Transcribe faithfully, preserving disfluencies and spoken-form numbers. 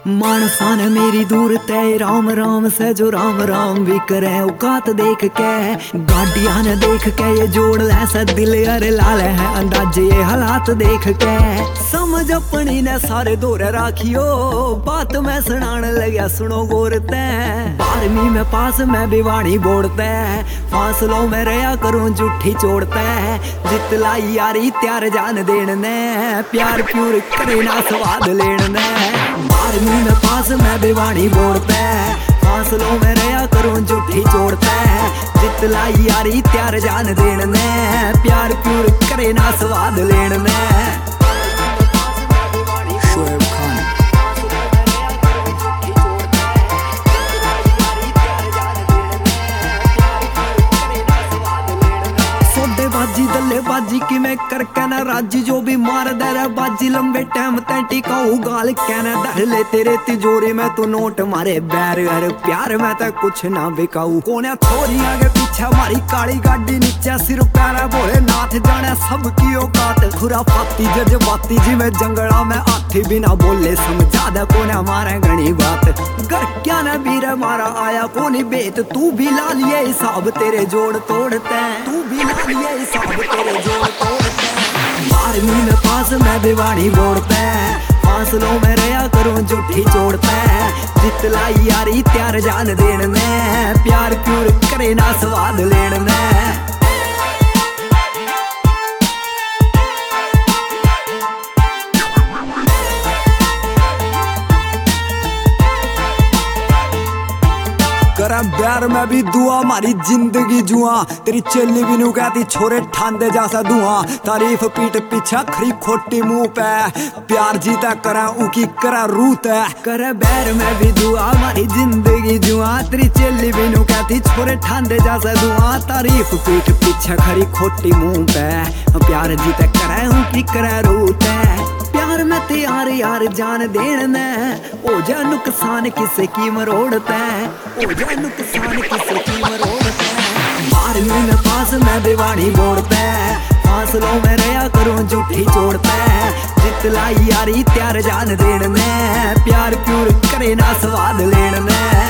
मानसा ने मेरी दूर तय राम राम से जो राम राम भी करे औकात देख के गाड़िया ने देख के ये जोड़ ले से दिल अरे लाल है अंदाजे ये हालात देख के समझ अपनी ने सारे दौर राखियो बात मैं सुनान लगा सुनो गोरते बारहवीं में पास में भिवानी बोड़ते फासलों में रहा करूं जुठी चोड़ते जितलाई यारी त्यार जान देन ने प्यार प्यूर करे ना स्वाद लेन ने बारहवीं में पास में भिवानी बोड़ते फासलों में रहा करूं जुठी चोड़ते जितलाई यारी त्यार जान देन ने प्यार प्यूर करे ना स्वाद लेन ने बाजी दल्ले बाजी कि मैं कर कहना राजी जो भी मार दे रहा बाजी लंबे टाइम तय टिकाऊ गाल कहना धर ले तेरे तिजोरी में तू नोट मारे बैर अरे प्यार में तो कुछ ना बिकाऊ कोने थोड़ी आगे पीछे हमारी काली गाड़ी नीचे सिर पैरा बोले नाथ जाने सब की औकात खुराफाती जज्बाती जी में जंगला में आती बिना बोले समझा दे कोने हमारे घनी बात घर क्या ना बीर मारा आया कोनी बेत तू भी ला लिए हिसाब तेरे जोड़ तोड़ते तू भी ला लिए हिसाब तेरे जोड़ तोड़ते बारहवीं में पास में भिवानी बोड़ते फासलों में रहा करूं जुठी चोड़ते जितलाई यारी त्यार जान देन ने प्यार प्यूर करे ना स्वाद लेन ने प्यार में भी दुआ मारी जिंदगी जुआ तेरी चेली भी नु कहती छोरे ठांदे जैसा धुआं तारीफ पीठ पीछा खरी खोटी मुंह पे प्यार जीता करा उकी करा रूत है करे बैर में भी दुआ मारी जिंदगी जुआ तेरी चेली भी नु कहती छोरे ठांदे जैसा धुआं तारीफ पीठ पीछा खरी खोटी मुंह पे प्यार जीता करा उकी करा रूत है प्यार में तैयार यार जान देन ने ओ जा नुकसान किसे की मरोड़ता ओ जा नुकसान किसे की मरोड़ता बारहवीं में पास में भिवानी बोड़ता फासलों में रहा करूं जुठी चोड़ता जितलाई यारी त्यार जान देन ने प्यार प्यूर करे ना स्वाद लेन ने